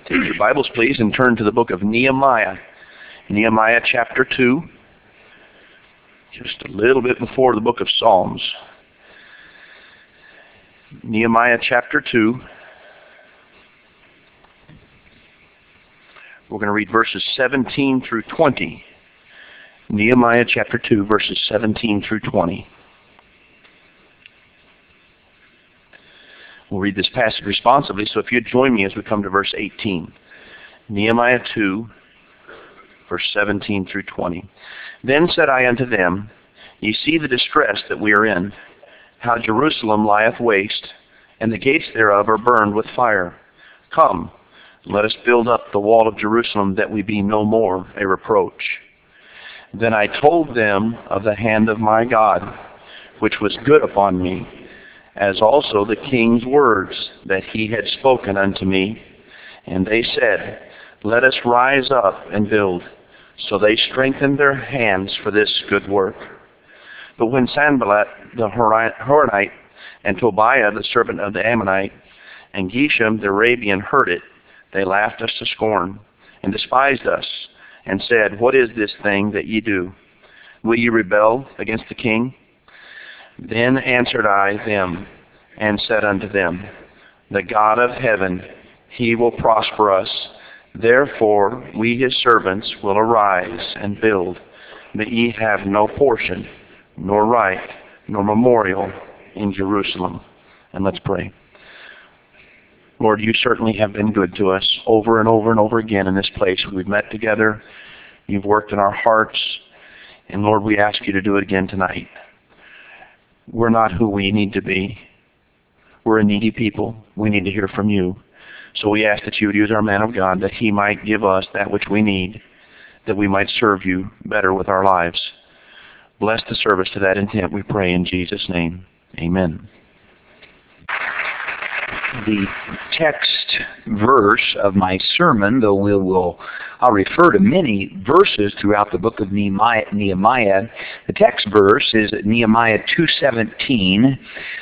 Take your Bibles, please, and turn to the book of Nehemiah. Nehemiah chapter 2, just a little bit before the book of Psalms. Nehemiah chapter 2. We're going to read verses 17 through 20. Nehemiah chapter 2, verses 17 through 20. We'll read this passage responsively, so if you'd join me as we come to verse 18. Nehemiah 2, verse 17 through 20. Then said I unto them, Ye see the distress that we are in, how Jerusalem lieth waste, and the gates thereof are burned with fire. Come, let us build up the wall of Jerusalem, that we be no more a reproach. Then I told them of the hand of my God, which was good upon me, as also the king's words that he had spoken unto me. And they said, Let us rise up and build. So they strengthened their hands for this good work. But when Sanballat the Horonite, and Tobiah the servant of the Ammonite, and Geshem the Arabian heard it, they laughed us to scorn, and despised us, and said, What is this thing that ye do? Will ye rebel against the king? Then answered I them, and said unto them, The God of heaven, he will prosper us. Therefore we his servants will arise and build, that ye have no portion, nor right, nor memorial in Jerusalem. And let's pray. Lord, you certainly have been good to us over and over and over again in this place. We've met together. You've worked in our hearts. And Lord, we ask you to do it again tonight. We're not who we need to be. We're a needy people. We need to hear from you. So we ask that you would use our man of God, that he might give us that which we need, that we might serve you better with our lives. Bless the service to that intent, we pray in Jesus' name. Amen. The text verse of my sermon, though I'll refer to many verses throughout the book of Nehemiah. The text verse is Nehemiah 2:17.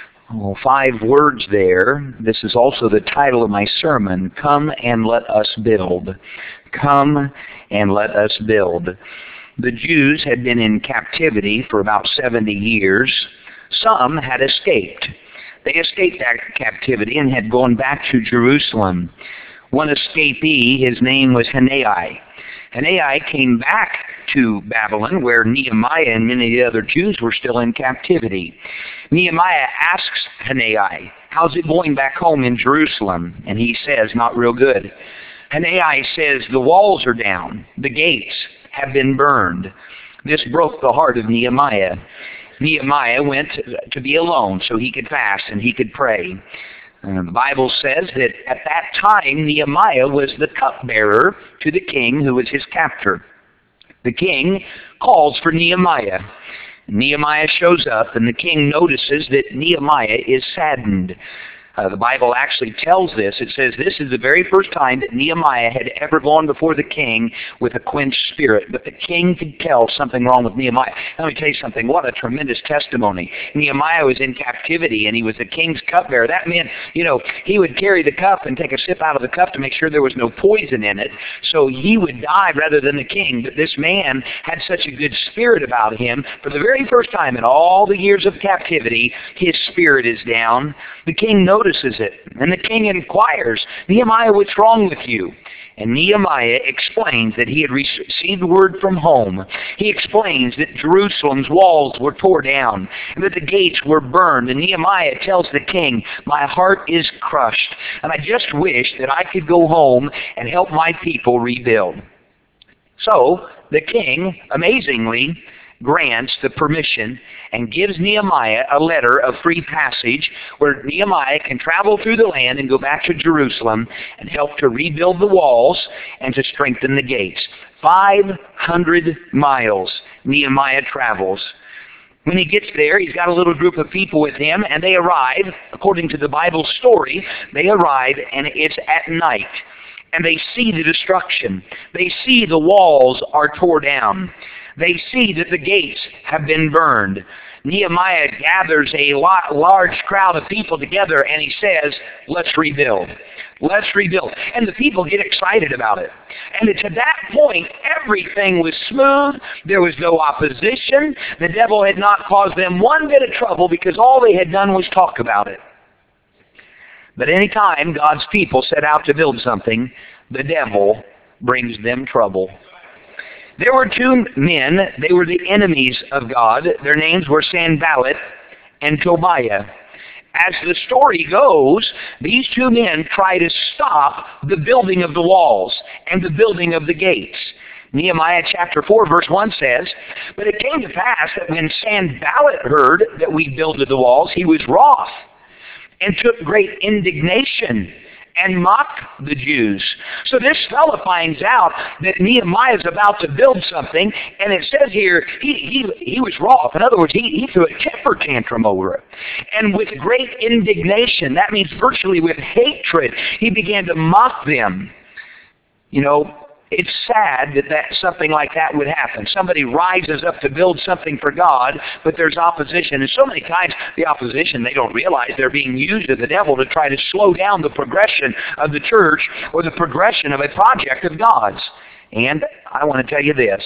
5 words there. This is also the title of my sermon, Come and Let Us Build. Come and let us build. The Jews had been in captivity for about 70 years. Some had escaped. They escaped that captivity and had gone back to Jerusalem. One escapee, his name was Hanani. Hanani came back to Babylon, where Nehemiah and many of the other Jews were still in captivity. Nehemiah asks Hanani, how's it going back home in Jerusalem? And he says, not real good. Hanani says, the walls are down. The gates have been burned. This broke the heart of Nehemiah. Nehemiah went to be alone so he could fast and he could pray. The Bible says that at that time Nehemiah was the cupbearer to the king who was his captor. The king calls for Nehemiah. Nehemiah shows up and the king notices that Nehemiah is saddened. The Bible actually tells this. It says this is the very first time that Nehemiah had ever gone before the king with a quenched spirit. But the king could tell something wrong with Nehemiah. Let me tell you something. What a tremendous testimony. Nehemiah was in captivity and he was the king's cupbearer. That meant, he would carry the cup and take a sip out of the cup to make sure there was no poison in it. So he would die rather than the king. But this man had such a good spirit about him. For the very first time in all the years of captivity, his spirit is down. The king notices it, and the king inquires, Nehemiah, what's wrong with you? And Nehemiah explains that he had received word from home. He explains that Jerusalem's walls were torn down, and that the gates were burned. And Nehemiah tells the king, my heart is crushed, and I just wish that I could go home and help my people rebuild. So the king, amazingly, grants the permission and gives Nehemiah a letter of free passage where Nehemiah can travel through the land and go back to Jerusalem and help to rebuild the walls and to strengthen the gates. 500 miles Nehemiah travels. When he gets there, he's got a little group of people with him, and they arrive, according to the Bible story, they arrive and it's at night. And they see the destruction. They see the walls are torn down. They see that the gates have been burned. Nehemiah gathers a large crowd of people together and he says, let's rebuild. Let's rebuild. And the people get excited about it. And to that point, everything was smooth. There was no opposition. The devil had not caused them one bit of trouble because all they had done was talk about it. But any time God's people set out to build something, the devil brings them trouble. There were two men. They were the enemies of God. Their names were Sanballat and Tobiah. As the story goes, these two men try to stop the building of the walls and the building of the gates. Nehemiah chapter 4 verse 1 says, "But it came to pass that when Sanballat heard that we builded the walls, he was wroth and took great indignation and mocked the Jews." So this fellow finds out that Nehemiah is about to build something, and it says here, he was wroth. In other words, he threw a temper tantrum over it. And with great indignation, that means virtually with hatred, he began to mock them. You know, it's sad that something like that would happen. Somebody rises up to build something for God, but there's opposition. And so many times, the opposition, they don't realize they're being used of the devil to try to slow down the progression of the church or the progression of a project of God's. And I want to tell you this.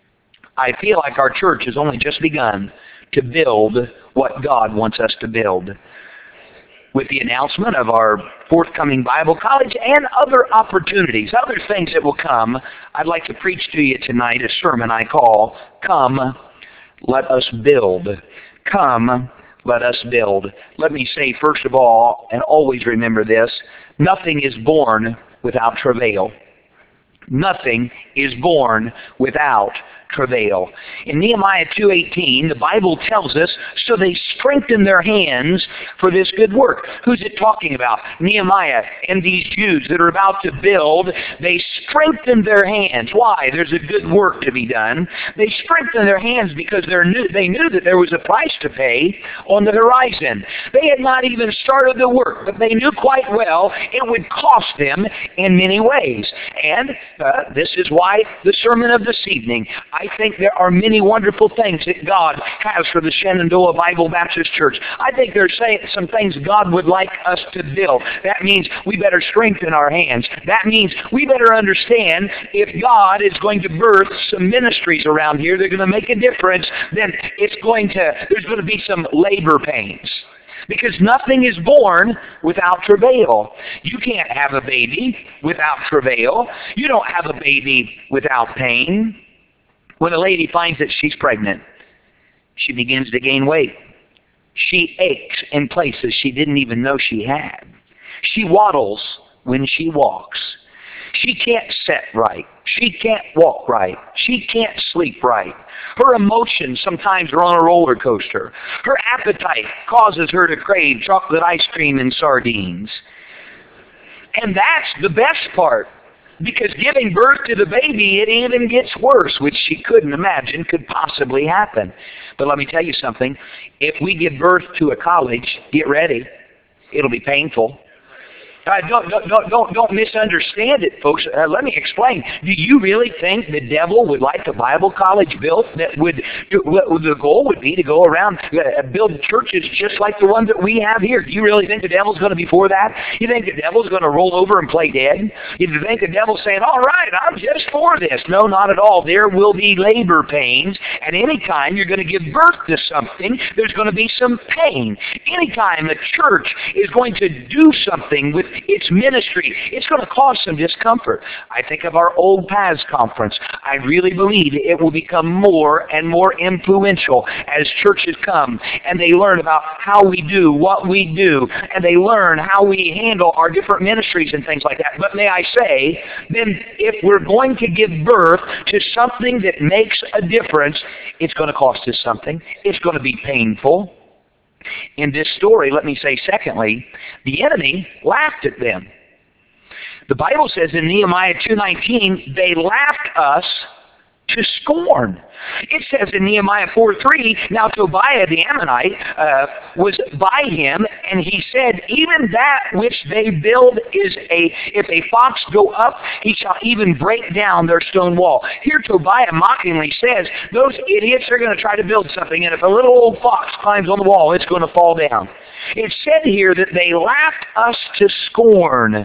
I feel like our church has only just begun to build what God wants us to build. With the announcement of our forthcoming Bible college and other opportunities, other things that will come, I'd like to preach to you tonight a sermon I call, "Come, Let Us Build." Come, let us build. Let me say, first of all, and always remember this, nothing is born without travail. Nothing is born without travail. In Nehemiah 2:18, the Bible tells us, so they strengthened their hands for this good work. Who's it talking about? Nehemiah and these Jews that are about to build. They strengthened their hands. Why? There's a good work to be done. They strengthened their hands because they knew that there was a price to pay on the horizon. They had not even started the work, but they knew quite well it would cost them in many ways. And this is why the sermon of this evening, I think there are many wonderful things that God has for the Shenandoah Bible Baptist Church. I think there's some things God would like us to build. That means we better strengthen our hands. That means we better understand if God is going to birth some ministries around here, they're going to make a difference, then there's going to be some labor pains. Because nothing is born without travail. You can't have a baby without travail. You don't have a baby without pain. When a lady finds that she's pregnant, she begins to gain weight. She aches in places she didn't even know she had. She waddles when she walks. She can't sit right. She can't walk right. She can't sleep right. Her emotions sometimes are on a roller coaster. Her appetite causes her to crave chocolate ice cream and sardines. And that's the best part. Because giving birth to the baby, it even gets worse, which she couldn't imagine could possibly happen. But let me tell you something. If we give birth to a college, get ready. It'll be painful. Don't misunderstand it, folks. Let me explain. Do you really think the devil would like a Bible college built that the goal would be to go around build churches just like the ones that we have here? Do you really think the devil's going to be for that? You think the devil's going to roll over and play dead? You think the devil's saying, all right, I'm just for this? No, not at all. There will be labor pains, and anytime you're going to give birth to something, there's going to be some pain. Anytime a church is going to do something with its ministry, it's going to cause some discomfort. I think of our Old Paths Conference. I really believe it will become more and more influential as churches come and they learn about how we do what we do, and they learn how we handle our different ministries and things like that. But may I say, then if we're going to give birth to something that makes a difference, it's going to cost us something. It's going to be painful. In this story, let me say secondly, the enemy laughed at them. The Bible says in Nehemiah 2:19, they laughed us to scorn. It says in Nehemiah 4:3, now Tobiah the Ammonite was by him, and he said, even that which they build is if a fox go up, he shall even break down their stone wall. Here Tobiah mockingly says, those idiots are going to try to build something, and if a little old fox climbs on the wall, it's going to fall down. It said here that they laughed us to scorn.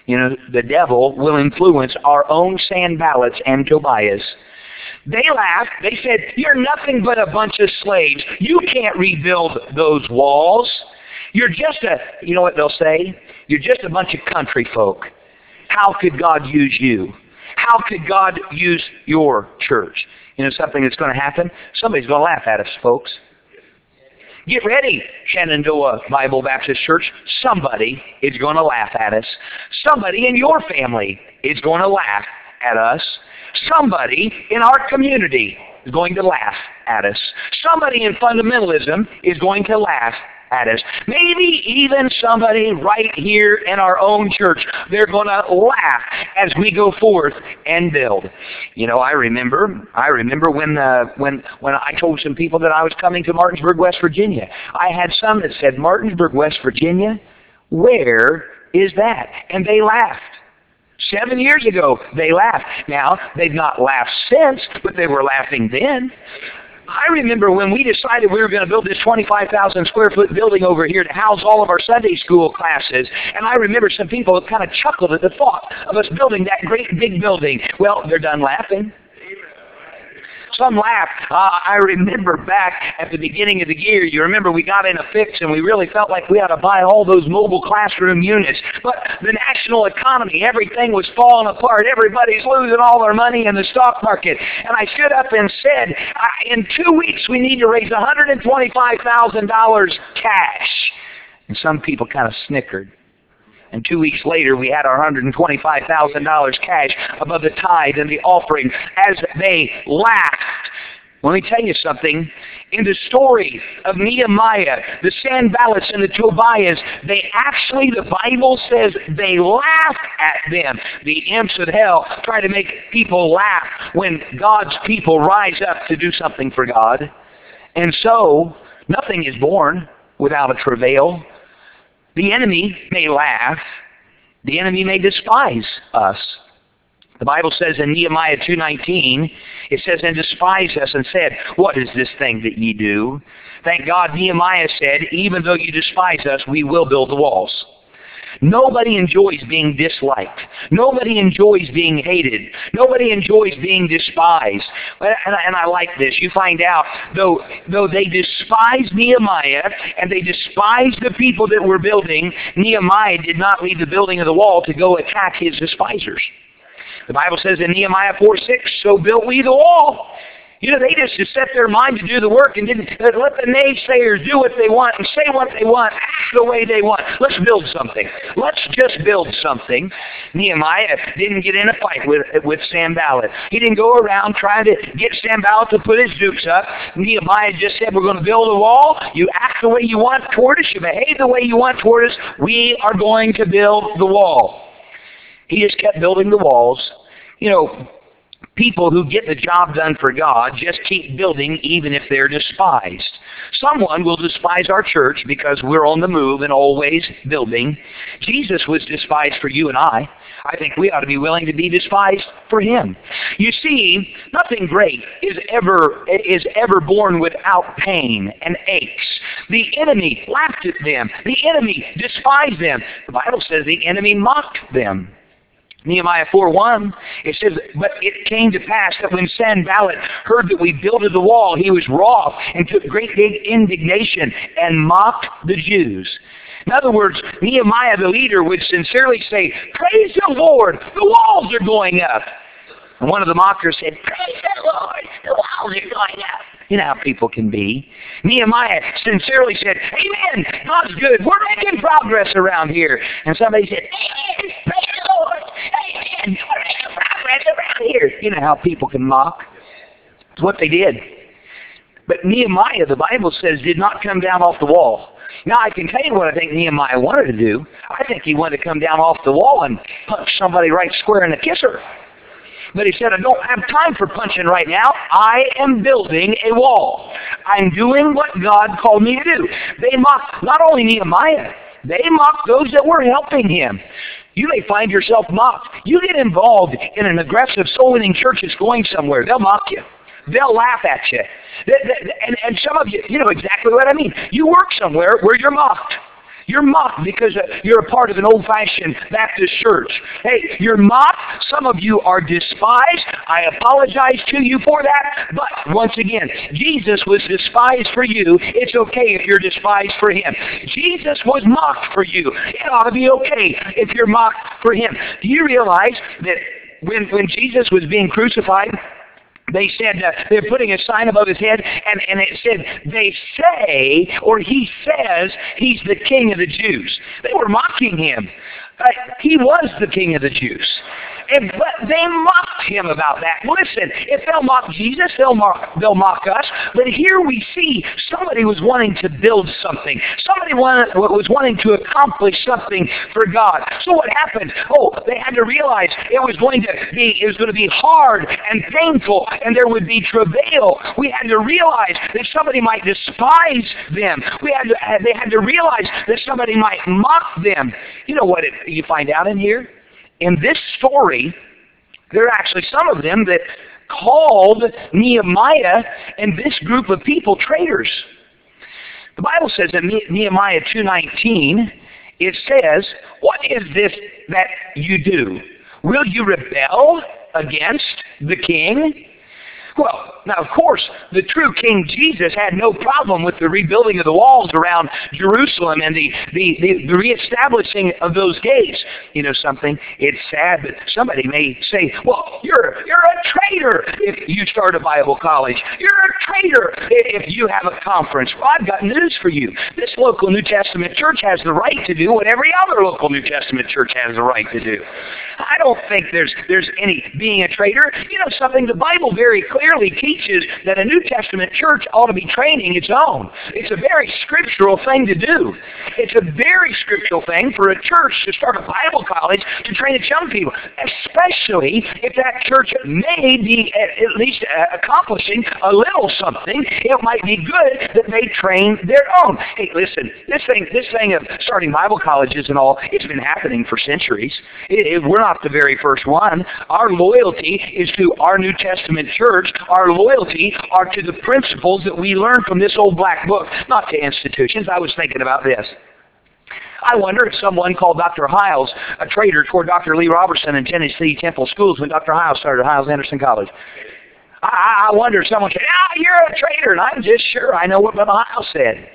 the devil will influence our own Sanballats and Tobiahs. They laughed. They said, you're nothing but a bunch of slaves. You can't rebuild those walls. You're just you know what they'll say? You're just a bunch of country folk. How could God use you? How could God use your church? You know something that's going to happen? Somebody's going to laugh at us, folks. Get ready, Shenandoah Bible Baptist Church. Somebody is going to laugh at us. Somebody in your family is going to laugh at us. Somebody in our community is going to laugh at us. Somebody in fundamentalism is going to laugh at us. Maybe even somebody right here in our own church. They're going to laugh as we go forth and build. I remember when I told some people that I was coming to Martinsburg, West Virginia. I had some that said, Martinsburg, West Virginia? Where is that? And they laughed. 7 years ago, they laughed. Now, they've not laughed since, but they were laughing then. I remember when we decided we were going to build this 25,000 square foot building over here to house all of our Sunday school classes, and I remember some people kind of chuckled at the thought of us building that great big building. Well, they're done laughing. Some laughed. I remember back at the beginning of the year, you remember we got in a fix and we really felt like we had to buy all those mobile classroom units. But the national economy, everything was falling apart. Everybody's losing all their money in the stock market. And I stood up and said, in 2 weeks we need to raise $125,000 cash. And some people kind of snickered. And 2 weeks later, we had our $125,000 cash above the tithe and the offering as they laughed. Let me tell you something. In the story of Nehemiah, the Sanballats and the Tobiahs, the Bible says they laughed at them. The imps of hell try to make people laugh when God's people rise up to do something for God. And so, nothing is born without a travail. The enemy may laugh. The enemy may despise us. The Bible says in Nehemiah 2:19, it says, and despised us and said, what is this thing that ye do? Thank God Nehemiah said, even though you despise us, we will build the walls. Nobody enjoys being disliked. Nobody enjoys being hated. Nobody enjoys being despised. And I like this. You find out, though they despised Nehemiah and they despised the people that were building, Nehemiah did not leave the building of the wall to go attack his despisers. The Bible says in Nehemiah 4:6, so built we the wall. They just set their mind to do the work and didn't let the naysayers do what they want and say what they want, act the way they want. Let's build something. Let's just build something. Nehemiah didn't get in a fight with Sanballat. He didn't go around trying to get Sanballat to put his dukes up. Nehemiah just said, we're going to build a wall. You act the way you want toward us. You behave the way you want toward us. We are going to build the wall. He just kept building the walls. People who get the job done for God just keep building even if they're despised. Someone will despise our church because we're on the move and always building. Jesus was despised for you and I. I think we ought to be willing to be despised for him. You see, nothing great is ever born without pain and aches. The enemy laughed at them. The enemy despised them. The Bible says the enemy mocked them. Nehemiah 4:1, it says, but it came to pass that when Sanballat heard that we builded the wall, he was wroth and took great indignation and mocked the Jews. In other words, Nehemiah the leader would sincerely say, praise the Lord, the walls are going up. And one of the mockers said, praise the Lord, the walls are going up. You know how people can be. Nehemiah sincerely said, amen, God's good. We're making progress around here. And somebody said, amen, praise the Lord. Amen, we're making progress around here. You know how people can mock. It's what they did. But Nehemiah, the Bible says, did not come down off the wall. Now, I can tell you what I think Nehemiah wanted to do. I think he wanted to come down off the wall and punch somebody right square in the kisser. But he said, I don't have time for punching right now. I am building a wall. I'm doing what God called me to do. They mocked not only Nehemiah, they mocked those that were helping him. You may find yourself mocked. You get involved in an aggressive soul-winning church that's going somewhere. They'll mock you. They'll laugh at you. And some of you, you know exactly what I mean. You work somewhere where you're mocked. You're mocked because you're a part of an old-fashioned Baptist church. Hey, you're mocked. Some of you are despised. I apologize to you for that. But once again, Jesus was despised for you. It's okay if you're despised for him. Jesus was mocked for you. It ought to be okay if you're mocked for him. Do you realize that when Jesus was being crucified, they said they're putting a sign above his head, and it said, they say, or he says, he's the King of the Jews. They were mocking him. He was the King of the Jews. But they mocked him about that. Listen, if they'll mock Jesus, they'll mock us. But here we see somebody was wanting to build something. Somebody was wanting to accomplish something for God. So what happened? Oh, they had to realize it was going to be hard and painful, and there would be travail. We had to realize that somebody might despise them. They had to realize that somebody might mock them. You know what you find out in here? In this story, there are actually some of them that called Nehemiah and this group of people traitors. The Bible says in Nehemiah 2:19, it says, what is this that you do? Will you rebel against the king? Well, now, of course, the true King Jesus had no problem with the rebuilding of the walls around Jerusalem and the reestablishing of those gates. You know something? It's sad that somebody may say, well, you're a traitor if you start a Bible college. You're a traitor if you have a conference. Well, I've got news for you. This local New Testament church has the right to do what every other local New Testament church has the right to do. I don't think there's any being a traitor. You know something? The Bible very clearly teaches that a New Testament church ought to be training its own. It's a very scriptural thing to do. It's a very scriptural thing for a church to start a Bible college to train its young people, especially if that church may be at least accomplishing a little something. It might be good that they train their own. Hey, listen, this thing of starting Bible colleges and all, it's been happening for centuries. We're not the very first one. Our loyalty is to our New Testament church. Our loyalty are to the principles that we learn from this old black book, not to institutions. I was thinking about this. I wonder if someone called Dr. Hiles a traitor toward Dr. Lee Robertson in Tennessee Temple Schools when Dr. Hiles started Hiles-Anderson College. I wonder if someone said, you're a traitor, and I'm just sure I know what Brother Hiles said.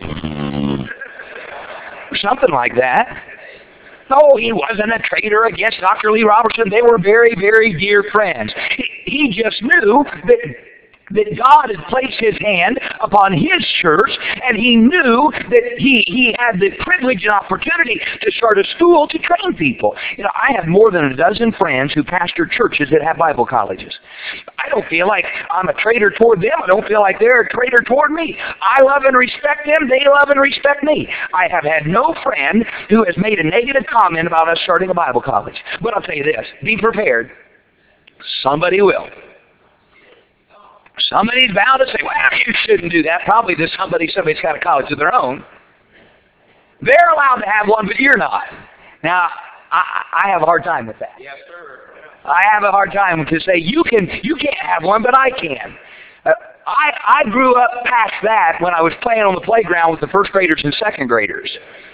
Or something like that. No, he wasn't a traitor against Dr. Lee Robertson. They were very, very dear friends. He just knew that God had placed his hand upon his church, and he knew that he had the privilege and opportunity to start a school to train people. You know, I have more than a dozen friends who pastor churches that have Bible colleges. I don't feel like I'm a traitor toward them. I don't feel like they're a traitor toward me. I love and respect them. They love and respect me. I have had no friend who has made a negative comment about us starting a Bible college. But I'll tell you this, be prepared. Somebody will. Somebody's bound to say, well, you shouldn't do that. Probably somebody's got a college of their own. They're allowed to have one, but you're not. Now, I have a hard time with that. Yes, sir. I have a hard time to say, you can't have one, but I can. I grew up past that when I was playing on the playground with the first graders and second graders.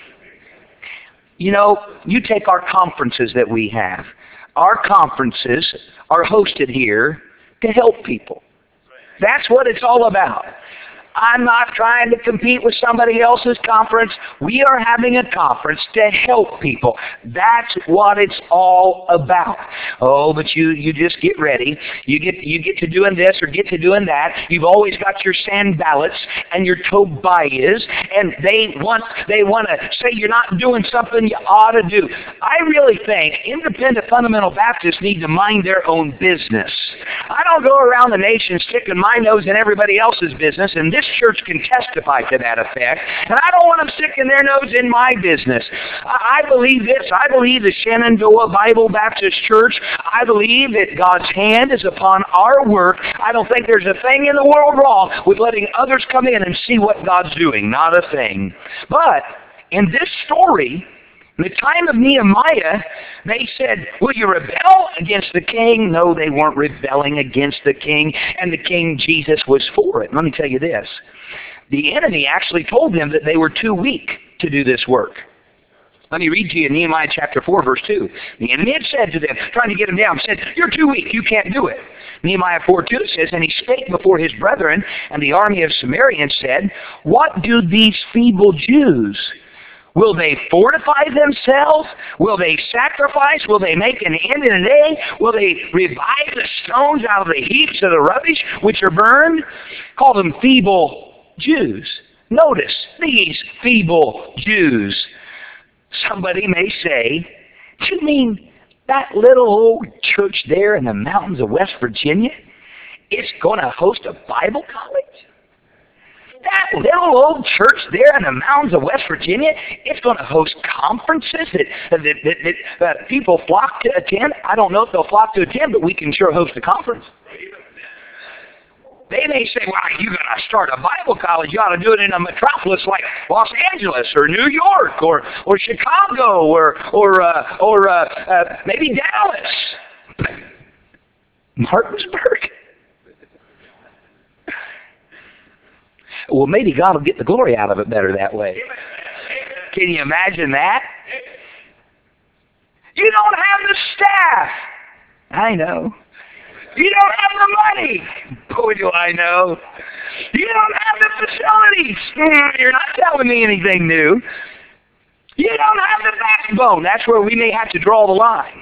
You know, you take our conferences that we have. Our conferences are hosted here to help people. That's what it's all about. I'm not trying to compete with somebody else's conference. We are having a conference to help people. That's what it's all about. Oh, but you just get ready. You get to doing this or get to doing that. You've always got your Sanballats and your Tobiahs, and they want to say you're not doing something you ought to do. I really think independent fundamental Baptists need to mind their own business. I don't go around the nation sticking my nose in everybody else's business, and this church can testify to that effect. And I don't want them sticking their nose in my business. I believe this. I believe the Shenandoah Bible Baptist Church. I believe that God's hand is upon our work. I don't think there's a thing in the world wrong with letting others come in and see what God's doing. Not a thing. But in this story, in the time of Nehemiah, they said, will you rebel against the king? No, they weren't rebelling against the king, and the King Jesus was for it. Let me tell you this. The enemy actually told them that they were too weak to do this work. Let me read to you Nehemiah chapter 4, verse 2. The enemy had said to them, trying to get them down, said, "You're too weak, you can't do it." Nehemiah 4:2 says, "And he spake before his brethren and the army of Samaria and said, What do these feeble Jews? Will they fortify themselves? Will they sacrifice? Will they make an end in a day? Will they revive the stones out of the heaps of the rubbish which are burned?" Call them feeble Jews. Notice, these feeble Jews. Somebody may say, "Do you mean that little old church there in the mountains of West Virginia is going to host a Bible college? That little old church there in the mountains of West Virginia, it's going to host conferences that people flock to attend? I don't know if they'll flock to attend, but we can sure host a conference." They may say, "Well, you're going to start a Bible college. You ought to do it in a metropolis like Los Angeles or New York or Chicago or maybe Dallas, Martinsburg." Well, maybe God will get the glory out of it better that way. Can you imagine that? You don't have the staff. I know. You don't have the money. Boy, do I know. You don't have the facilities. You're not telling me anything new. You don't have the backbone. That's where we may have to draw the line.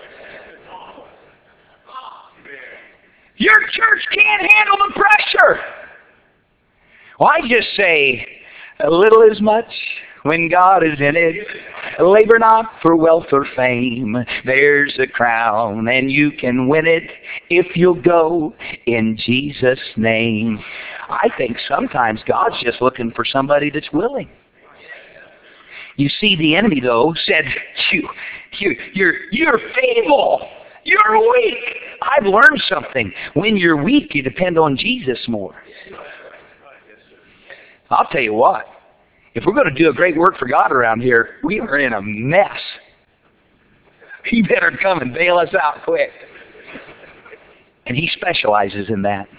Your church can't handle the pressure. Well, I just say, a little is much when God is in it. Labor not for wealth or fame. There's a crown, and you can win it if you'll go in Jesus' name. I think sometimes God's just looking for somebody that's willing. You see, the enemy, though, said, you're feeble. You're weak. I've learned something. When you're weak, you depend on Jesus more. I'll tell you what, if we're going to do a great work for God around here, we are in a mess. He better come and bail us out quick. And he specializes in that.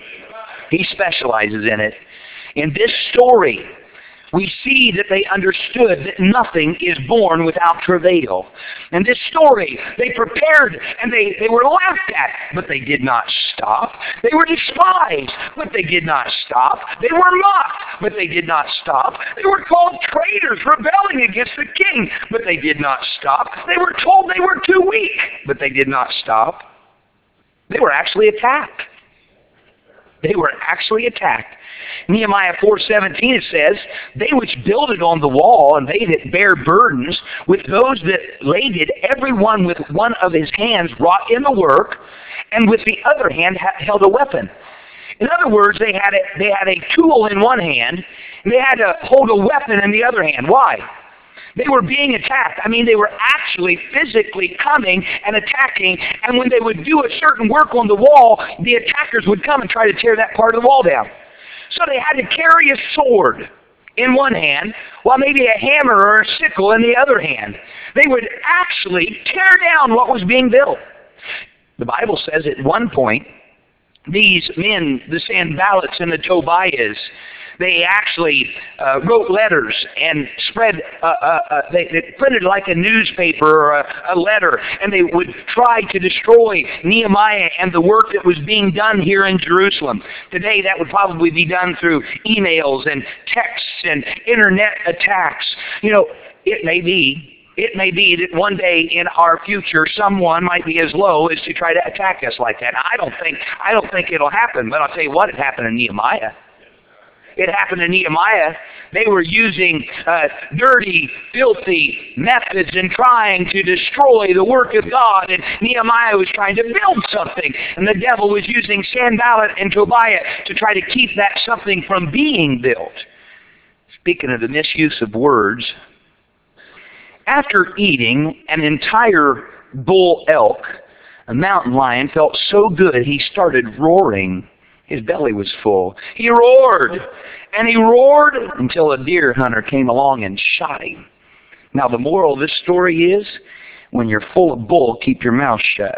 He specializes in it. In this story, we see that they understood that nothing is born without travail. In this story, they prepared and they were laughed at, but they did not stop. They were despised, but they did not stop. They were mocked, but they did not stop. They were called traitors, rebelling against the king, but they did not stop. They were told they were too weak, but they did not stop. They were actually attacked. They were actually attacked. Nehemiah 4:17 it says, "They which builded on the wall, and they that bare burdens, with those that laded, every one with one of his hands wrought in the work, and with the other hand held a weapon." In other words, they had a tool in one hand, and they had to hold a weapon in the other hand. Why? They were being attacked. I mean, they were actually physically coming and attacking, and when they would do a certain work on the wall, the attackers would come and try to tear that part of the wall down. So they had to carry a sword in one hand, while maybe a hammer or a sickle in the other hand. They would actually tear down what was being built. The Bible says at one point, these men, the Sanballats and the Tobiahs, they actually wrote letters and spread, they printed like a newspaper or a letter, and they would try to destroy Nehemiah and the work that was being done here in Jerusalem. Today that would probably be done through emails and texts and internet attacks. You know, it may be that one day in our future someone might be as low as to try to attack us like that. I don't think it'll happen, but I'll tell you what, it happened in Nehemiah. It happened to Nehemiah. They were using dirty, filthy methods and trying to destroy the work of God. And Nehemiah was trying to build something. And the devil was using Sanballat and Tobiah to try to keep that something from being built. Speaking of the misuse of words, after eating an entire bull elk, a mountain lion felt so good he started roaring. His belly was full. He roared, and he roared until a deer hunter came along and shot him. Now, the moral of this story is, when you're full of bull, keep your mouth shut.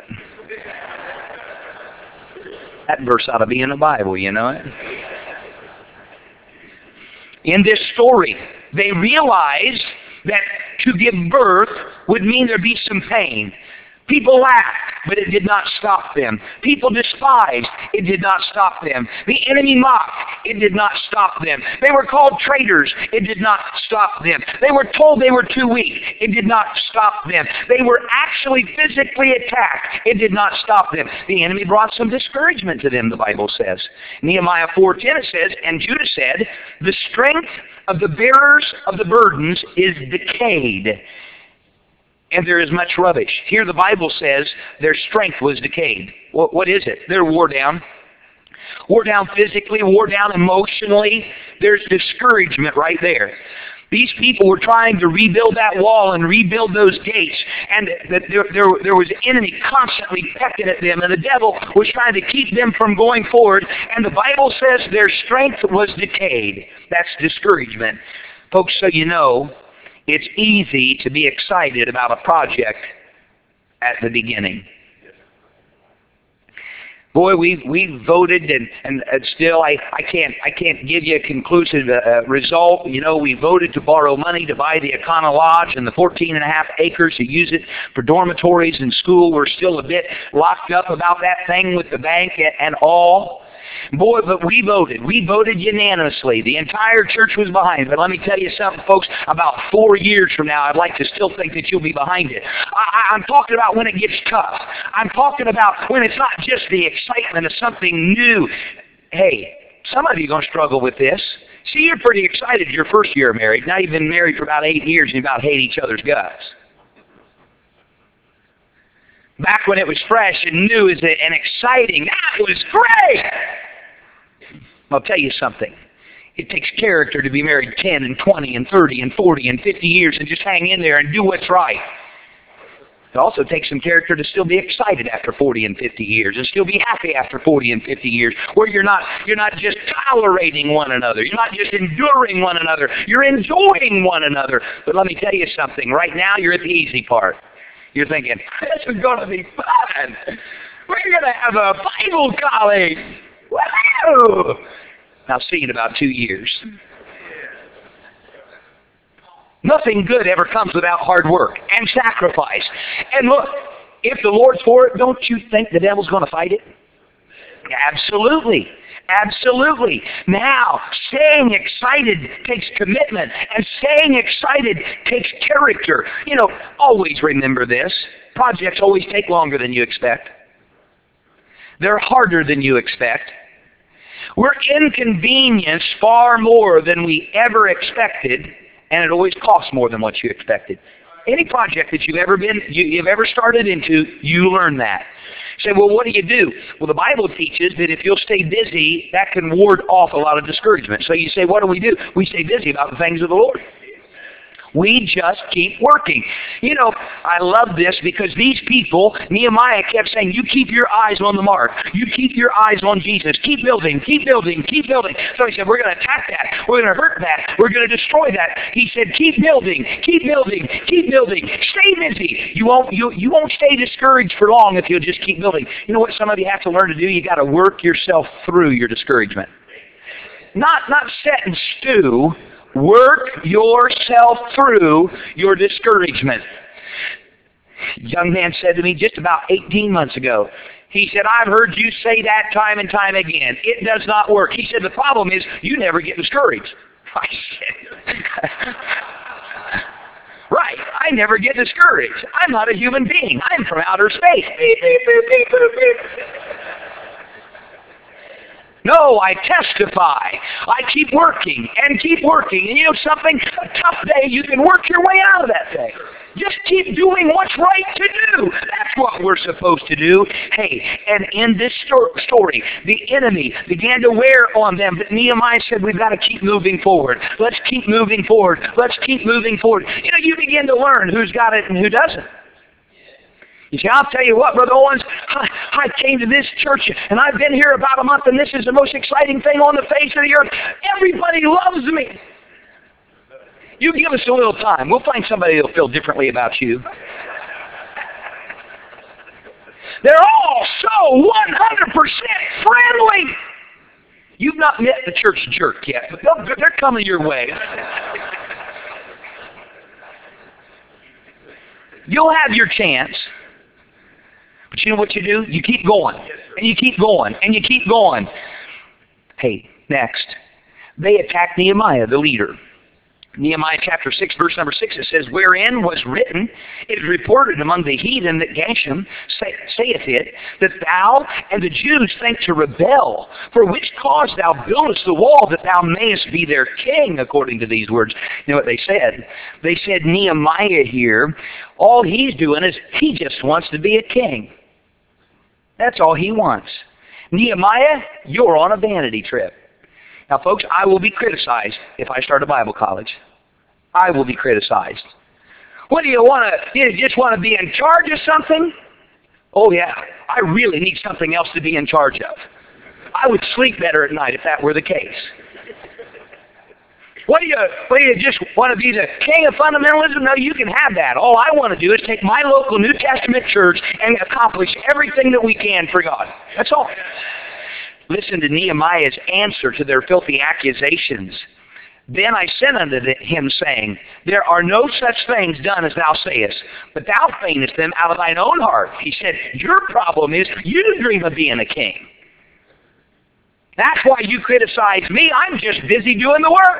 That verse ought to be in the Bible, you know it? In this story, they realized that to give birth would mean there'd be some pain. People laughed, but it did not stop them. People despised, it did not stop them. The enemy mocked, it did not stop them. They were called traitors, it did not stop them. They were told they were too weak, it did not stop them. They were actually physically attacked, it did not stop them. The enemy brought some discouragement to them, the Bible says. Nehemiah 4:10 it says, and Judah said, the strength of the bearers of the burdens is decayed, and there is much rubbish. Here the Bible says their strength was decayed. What is it? They're wore down. Wore down physically, wore down emotionally. There's discouragement right there. These people were trying to rebuild that wall and rebuild those gates, and there was an enemy constantly pecking at them, and the devil was trying to keep them from going forward, and the Bible says their strength was decayed. That's discouragement. Folks, so you know, it's easy to be excited about a project at the beginning. Boy, we voted, and still I can't give you a conclusive result. You know, we voted to borrow money to buy the Econo Lodge and the 14.5 acres to use it for dormitories and school. We're still a bit locked up about that thing with the bank and all. Boy, but we voted. We voted unanimously. The entire church was behind it. But let me tell you something, folks. About 4 years from now, I'd like to still think that you'll be behind it. I'm talking about when it gets tough. I'm talking about when it's not just the excitement of something new. Hey, some of you are going to struggle with this. See, you're pretty excited your first year married. Now you've been married for about 8 years and you about hate each other's guts. Back when it was fresh and new and exciting, that was great. I'll tell you something. It takes character to be married 10 and 20 and 30 and 40 and 50 years and just hang in there and do what's right. It also takes some character to still be excited after 40 and 50 years and still be happy after 40 and 50 years, where you're not just tolerating one another. You're not just enduring one another. You're enjoying one another. But let me tell you something. Right now, you're at the easy part. You're thinking, this is going to be fun. We're going to have a Bible college. Wow! Now, see you in about 2 years. Nothing good ever comes without hard work and sacrifice. And look, if the Lord's for it, don't you think the devil's going to fight it? Absolutely. Absolutely. Now, staying excited takes commitment, and staying excited takes character. You know, always remember this. Projects always take longer than you expect. They're harder than you expect. We're inconvenienced far more than we ever expected, and it always costs more than what you expected. Any project that you've ever started into, you learn that. You say, well, what do? Well, the Bible teaches that if you'll stay busy, that can ward off a lot of discouragement. So you say, what do? We stay busy about the things of the Lord. We just keep working. You know, I love this because these people, Nehemiah kept saying, you keep your eyes on the mark. You keep your eyes on Jesus. Keep building, keep building, keep building. So he said, we're going to attack that. We're going to hurt that. We're going to destroy that. He said, keep building, keep building, keep building. Stay busy. You won't stay discouraged for long if you'll just keep building. You know what some of you have to learn to do? You got to work yourself through your discouragement. Not sit and stew. Work yourself through your discouragement. A young man said to me just about 18 months ago, he said, I've heard you say that time and time again. It does not work. He said, the problem is you never get discouraged. I said, right, I never get discouraged. I'm not a human being. I'm from outer space. Beep, beep, beep, beep, beep, beep. No, I testify. I keep working and keep working. And you know something? A tough day, you can work your way out of that thing. Just keep doing what's right to do. That's what we're supposed to do. Hey, and in this story, the enemy began to wear on them. But Nehemiah said, we've got to keep moving forward. Let's keep moving forward. Let's keep moving forward. You know, you begin to learn who's got it and who doesn't. You see, I'll tell you what, Brother Owens, I came to this church, and I've been here about a month, and this is the most exciting thing on the face of the earth. Everybody loves me. You give us a little time. We'll find somebody that'll feel differently about you. They're all so 100% friendly. You've not met the church jerk yet, but they're coming your way. You'll have your chance. But you know what you do? You keep going. And you keep going. And you keep going. Hey, next. They attacked Nehemiah, the leader. Nehemiah chapter 6, verse number 6, it says, wherein was written, it is reported among the heathen that Geshem saith it, that thou and the Jews think to rebel, for which cause thou buildest the wall, that thou mayest be their king, according to these words. You know what they said? They said Nehemiah here, all he's doing is he just wants to be a king. That's all he wants. Nehemiah, you're on a vanity trip. Now, folks, I will be criticized if I start a Bible college. I will be criticized. What do you want to, you just want to be in charge of something? Oh, yeah, I really need something else to be in charge of. I would sleep better at night if that were the case. What do you just want to be the king of fundamentalism? No, you can have that. All I want to do is take my local New Testament church and accomplish everything that we can for God. That's all. Listen to Nehemiah's answer to their filthy accusations. Then I sent unto him, saying, there are no such things done as thou sayest, but thou feignest them out of thine own heart. He said, your problem is you dream of being a king. That's why you criticize me. I'm just busy doing the work.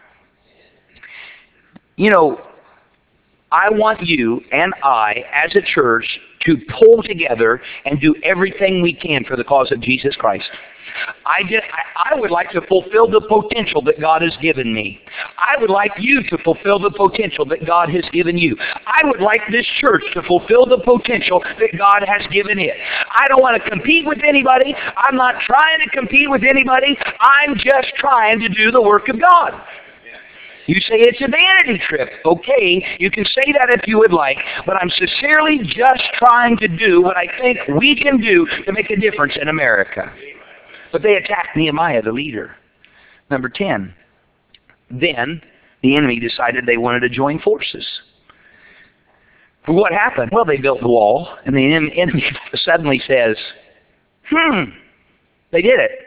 You know, I want you and I, as a church, to pull together and do everything we can for the cause of Jesus Christ. I would like to fulfill the potential that God has given me. I would like you to fulfill the potential that God has given you. I would like this church to fulfill the potential that God has given it. I don't want to compete with anybody. I'm not trying to compete with anybody. I'm just trying to do the work of God. You say it's a vanity trip. Okay, you can say that if you would like, but I'm sincerely just trying to do what I think we can do to make a difference in America. But they attacked Nehemiah, the leader. Number 10. Then the enemy decided they wanted to join forces. For what happened? Well, they built the wall, and the enemy suddenly says, they did it.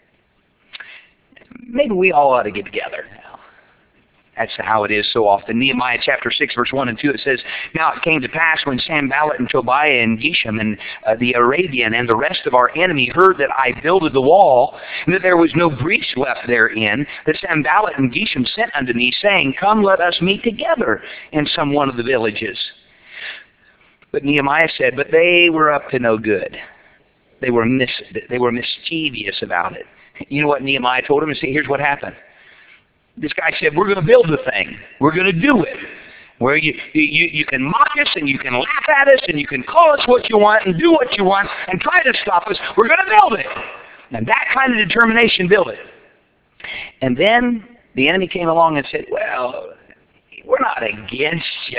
Maybe we all ought to get together. That's how it is so often. Nehemiah chapter 6, verse 1 and 2, it says, now it came to pass when Sanballat and Tobiah and Geshem and the Arabian and the rest of our enemy heard that I builded the wall, and that there was no breach left therein, that Sanballat and Geshem sent unto me, saying, come, let us meet together in some one of the villages. But Nehemiah said, but they were up to no good. They were mischievous about it. You know what Nehemiah told him? See, here's what happened. This guy said, we're going to build the thing. We're going to do it. Where you can mock us and you can laugh at us and you can call us what you want and do what you want and try to stop us. We're going to build it. And that kind of determination, build it. And then the enemy came along and said, well, we're not against you.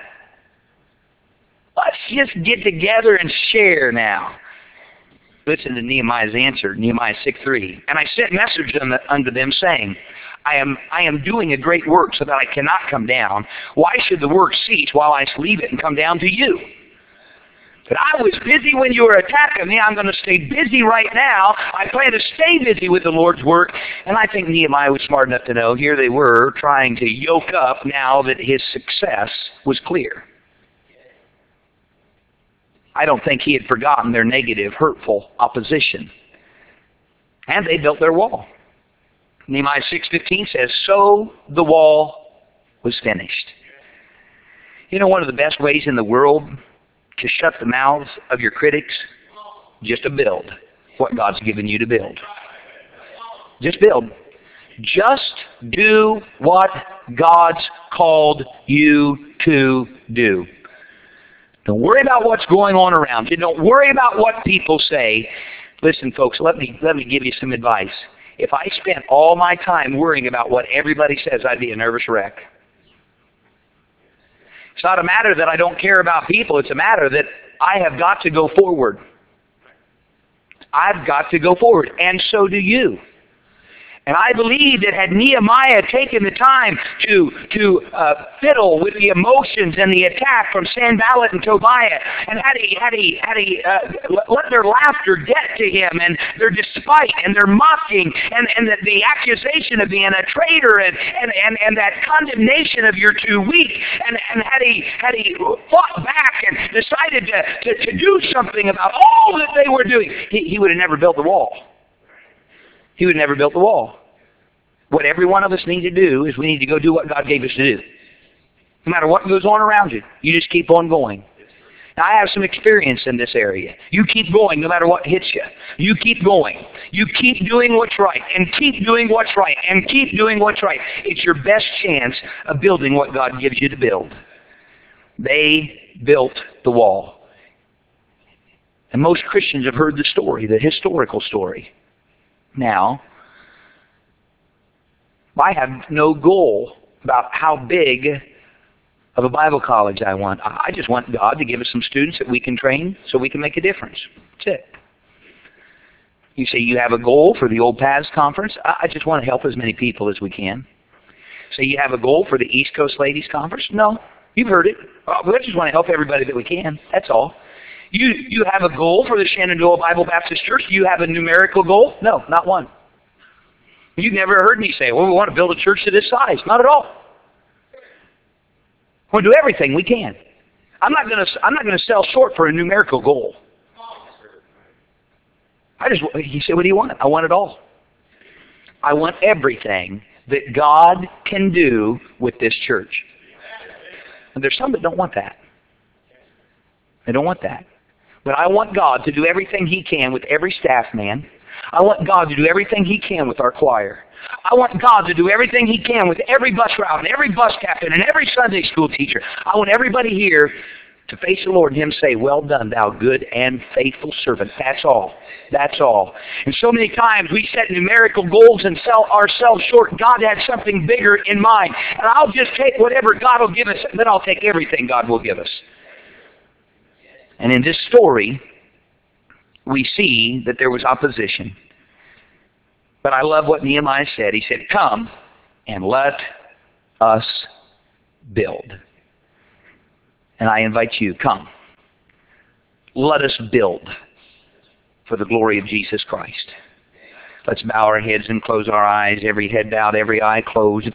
Let's just get together and share now. Listen to Nehemiah's answer, Nehemiah 6:3. And I sent message unto them, saying, I am doing a great work so that I cannot come down. Why should the work cease while I leave it and come down to you? But I was busy when you were attacking me. I'm going to stay busy right now. I plan to stay busy with the Lord's work. And I think Nehemiah was smart enough to know here they were trying to yoke up now that his success was clear. I don't think he had forgotten their negative, hurtful opposition. And they built their wall. Nehemiah 6:15 says, so the wall was finished. You know one of the best ways in the world to shut the mouths of your critics? Just to build what God's given you to build. Just build. Just do what God's called you to do. Don't worry about what's going on around you. Don't worry about what people say. Listen, folks, let me give you some advice. If I spent all my time worrying about what everybody says, I'd be a nervous wreck. It's not a matter that I don't care about people. It's a matter that I have got to go forward. I've got to go forward, and so do you. And I believe that had Nehemiah taken the time to fiddle with the emotions and the attack from Sanballat and Tobiah, and had he let their laughter get to him, and their despite, and their mocking, and the accusation of being a traitor, and that condemnation of you're too weak, and had he fought back and decided to do something about all that they were doing, he would have never built the wall. He would have never built the wall. What every one of us need to do is we need to go do what God gave us to do. No matter what goes on around you, you just keep on going. Now, I have some experience in this area. You keep going no matter what hits you. You keep going. You keep doing what's right, and keep doing what's right, and keep doing what's right. It's your best chance of building what God gives you to build. They built the wall. And most Christians have heard the story, the historical story. Now, I have no goal about how big of a Bible college I want. I just want God to give us some students that we can train so we can make a difference. That's it. You say you have a goal for the Old Paths Conference. I just want to help as many people as we can. Say you have a goal for the East Coast Ladies Conference. No, you've heard it. We just want to help everybody that we can. That's all. You have a goal for the Shenandoah Bible Baptist Church? Do you have a numerical goal? No, not one. You've never heard me say, well, we want to build a church to this size. Not at all. We'll do everything we can. I'm not going to sell short for a numerical goal. He said, what do you want? I want it all. I want everything that God can do with this church. And there's some that don't want that. They don't want that. But I want God to do everything He can with every staff man. I want God to do everything He can with our choir. I want God to do everything He can with every bus route and every bus captain and every Sunday school teacher. I want everybody here to face the Lord and Him say, well done, thou good and faithful servant. That's all. That's all. And so many times we set numerical goals and sell ourselves short. God had something bigger in mind. And I'll just take whatever God will give us, and then I'll take everything God will give us. And in this story, we see that there was opposition. But I love what Nehemiah said. He said, come and let us build. And I invite you, come. Let us build for the glory of Jesus Christ. Let's bow our heads and close our eyes, every head bowed, every eye closed.